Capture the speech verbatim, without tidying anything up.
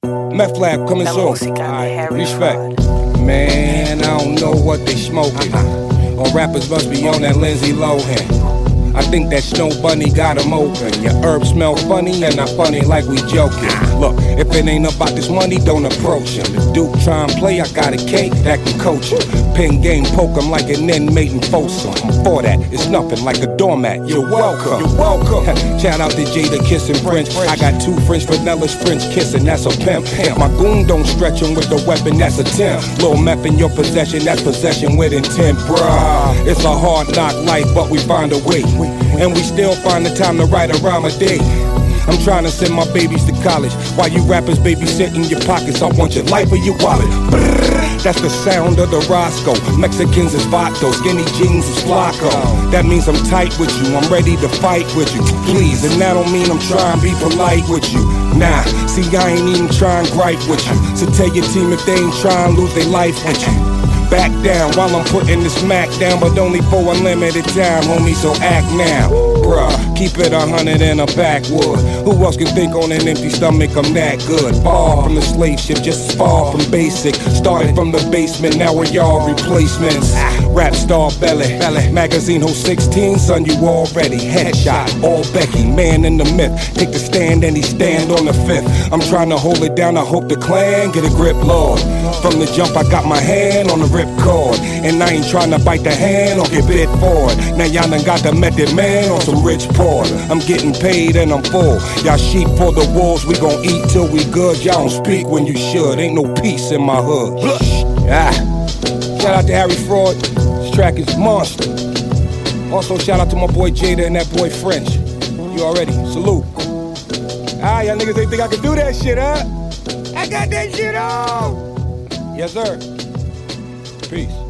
Meth Lab coming soon. Alright, respect. Man, I don't know what they smoking. Or rappers must be on that Lindsay Lohan. I think that Snow Bunny got them open. Your herbs smell funny and not funny like we joking. Look, if it ain't about this money, don't approach him. If Duke try and play, I got a cake that can coach him. Pen game, poke him like an inmate in Folsom. I'm for that, it's nothing like a doormat. You're welcome, you're welcome. Shout out to Jada kissing French. I got two French vanillas, French kissing, that's a pimp. My goon don't stretch him with the weapon, that's a temp. Little meth in your possession, that's possession with intent, bruh. It's a hard knock life, but we find a way. And we still find the time to write a rhyme a day. I'm trying to send my babies to college while you rappers babysit in your pockets. I want your life or your wallet. Brrr, that's the sound of the Roscoe. Mexicans is Vato, skinny jeans is Flacco. That means I'm tight with you, I'm ready to fight with you. Please, and that don't mean I'm trying to be polite with you. Nah, see I ain't even trying to gripe with you. So tell your team if they ain't trying to lose their life with you. Back down while I'm putting this Mac down, but only for a limited time, homie, so act now. Bruh, keep it a hundred in a backwood. Who else can think on an empty stomach I'm that good? Ball from the slave ship, just as far from basic. Started from the basement, now we're y'all replacements. Rap star belly, magazine whole sixteen, son, you already headshot. All Becky, man in the myth. Take the stand and he stand on the fifth. I'm trying to hold it down, I hope the clan get a grip, Lord. From the jump, I got my hand on the rip cord, and I ain't trying to bite the hand or get bit for it. Now y'all done got the method man on some rich pork. I'm getting paid and I'm full. Y'all sheep for the wolves, we gon' eat till we good. Y'all don't speak when you should. Ain't no peace in my hood. Ah. Shout out to Harry Fraud. This track is monster. Also shout out to my boy Jada and that boy French. You already salute. Ah, y'all niggas ain't think I could do that shit, huh? I got that shit on. Yes, sir. Peace.